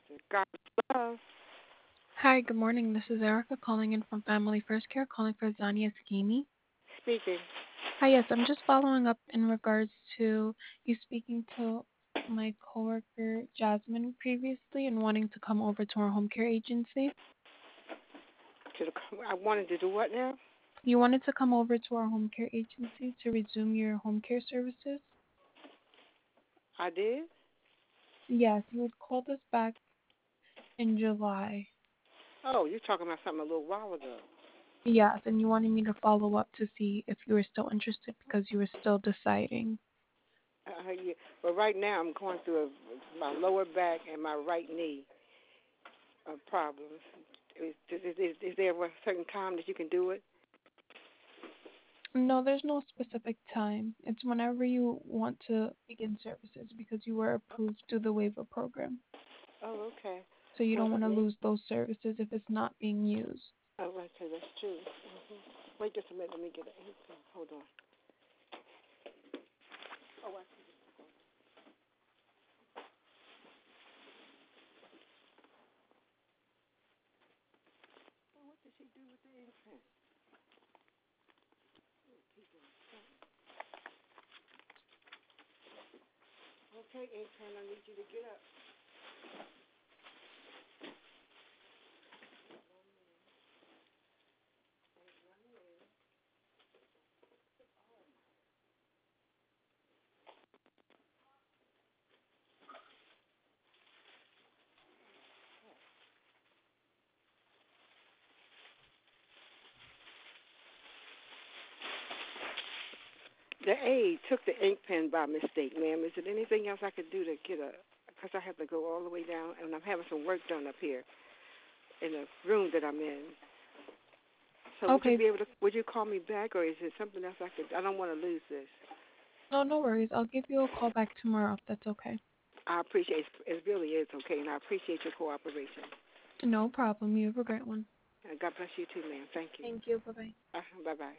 God's love. Hi, good morning. This is Erica calling in from Family First Care, calling for Zania Skimi. Speaking. Hi, yes, I'm just following up in regards to you speaking to my coworker Jasmine previously and wanting to come over to our home care agency. To the, I wanted to do what now? You wanted to come over to our home care agency to resume your home care services? I did? Yes, you had called us back in July. Oh, you're talking about something a little while ago. Yes, and you wanted me to follow up to see if you were still interested because you were still deciding. Yeah. But right now I'm going through my lower back and my right knee problems. Is there a certain time that you can do it? No, there's no specific time. It's whenever you want to begin services because you were approved through the waiver program. Oh, okay. So you Well, don't want let to me. lose those services if it's not being used. Oh, okay, that's true. Wait just a minute. Let me get it. Hold on. Oh, I see. What did she do with the imprint? Okay, intern, I need you to get up. The aide took the ink pen by mistake, ma'am. Is there anything else I could do to get a? Because I have to go all the way down, and I'm having some work done up here in the room that I'm in. So would you Okay. be able to? Would you call me back, or is there something else I could? I don't want to lose this. No, no worries. I'll give you a call back tomorrow if that's okay. I appreciate it. Really is okay, and I appreciate your cooperation. No problem. You have a great one. And God bless you too, ma'am. Thank you. Thank you. Bye bye. Bye bye.